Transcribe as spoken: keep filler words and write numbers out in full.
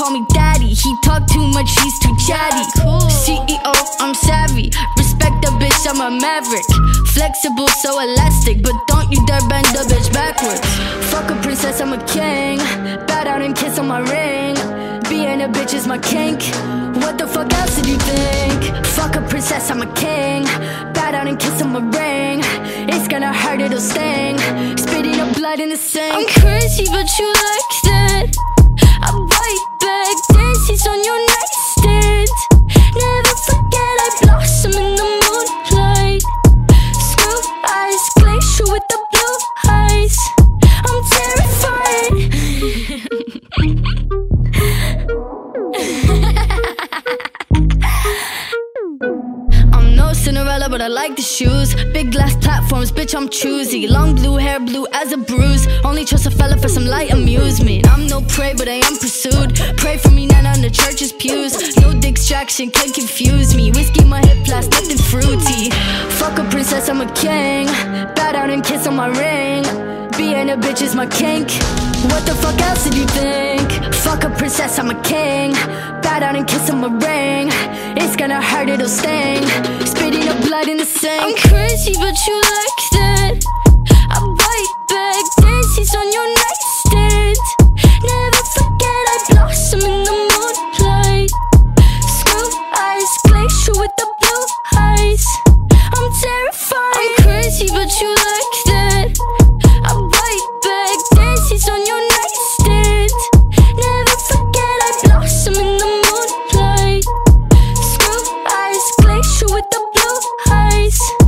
call me daddy. He talk too much, he's too chatty. C E O, I'm savvy. Respect the bitch, I'm a maverick. Flexible, so elastic, but don't you dare bend the bitch backwards. Fuck a princess, I'm a king. Bow down and kiss on my ring. Being a bitch is my kink. What the fuck else did you think? Fuck a princess, I'm a king. Bow down and kiss on my ring. It's gonna hurt, it'll sting. Spitting up blood in the sink. I'm crazy, but you like that. I bite back, dances on your nightstand. Never forget I blossom in the moonlight. Screw eyes, glacier with the blue eyes. I'm terrified. I'm no Cinderella, but I like the shoes. Big glass platforms, bitch, I'm choosy. Long blue hair, blue as a bruise. Only trust a fella for some light amusement. I'm no prey, but I am pursued. Pray for me, not on the church's pews. No distraction can confuse me. Whiskey in my hip, plus nothing fruity. Fuck a princess, I'm a king. Bow down and kiss on my ring. Being a bitch is my kink. What the fuck else did you think? Fuck a princess, I'm a king. Bow down and kiss on my ring. It's gonna hurt, it'll sting. Spitting up blood in the sink. I'm crazy, but you like that. I bite back, dances on your nightstand. Never forget I blossom in the moonlight. Screw eyes, glacier with the blue eyes. I'm terrified. I'm crazy, but you like that. I bite back, dances on your nightstand. Never forget I blossom in the moonlight. Screw eyes, glacier with the blue eyes.